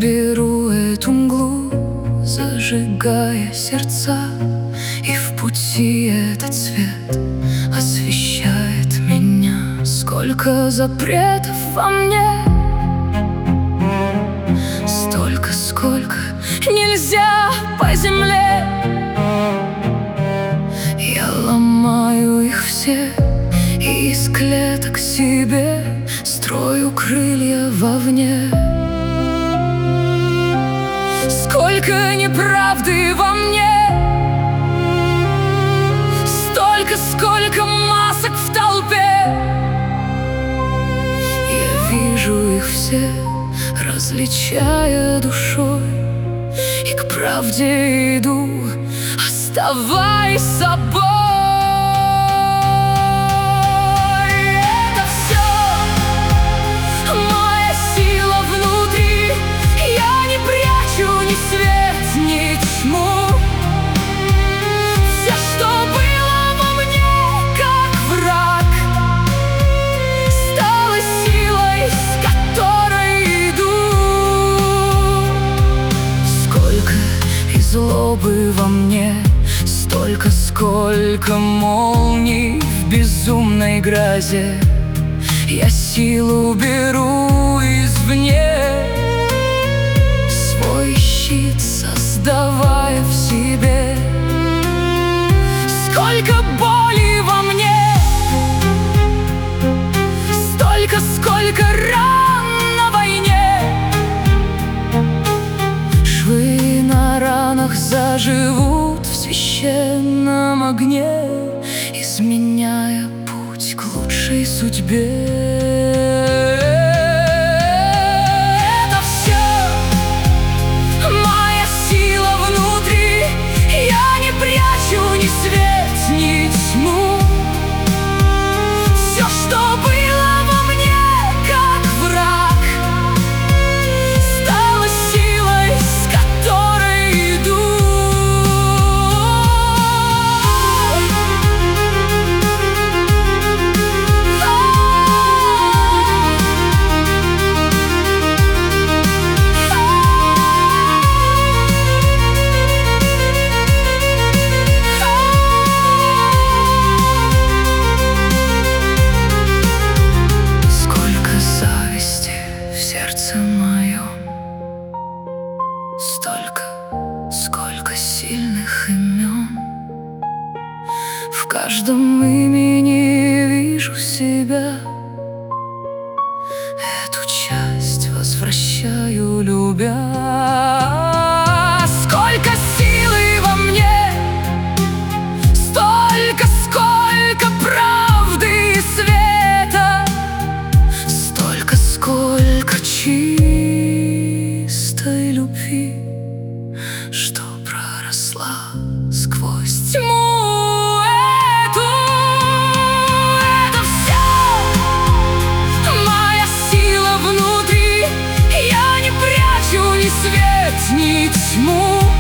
беру эту мглу, зажигая сердца, и в пути этот свет освещает меня. Сколько запретов во мне, столько, сколько нельзя по земле. Я ломаю их все и из клеток себе строю крылья вовне. Сколько неправды во мне, столько, сколько масок в толпе. Я вижу их все, различая душой, и к правде иду, оставаясь собой. Это все моя сила внутри. Я не прячу ни свет, ни тьму. Все, что было во мне, как враг, стало силой, с которой иду. Сколько и злобы во мне, столько, сколько молний в безумной грозе. Я силу беру извне, свой щит создавая в себе. Сколько боли во мне, столько, сколько ран на войне. Швы на ранах заживут в священном огне, изменяя путь к лучшей судьбе. Это все моя сила внутри. Я не прячу ни свет, ни тьму. Все, что было во мне, как враг, стало силой, с которой иду. Сердце мое, столько, сколько сильных имен. В каждом имени вижу себя. Эту часть возвращаю, любя. Сколько силы во мне, столько, сколько правды и света, столько, сколько чистой любви, что проросла сквозь тьму эту. Это все моя сила внутри. Я не прячу ни свет, ни тьму.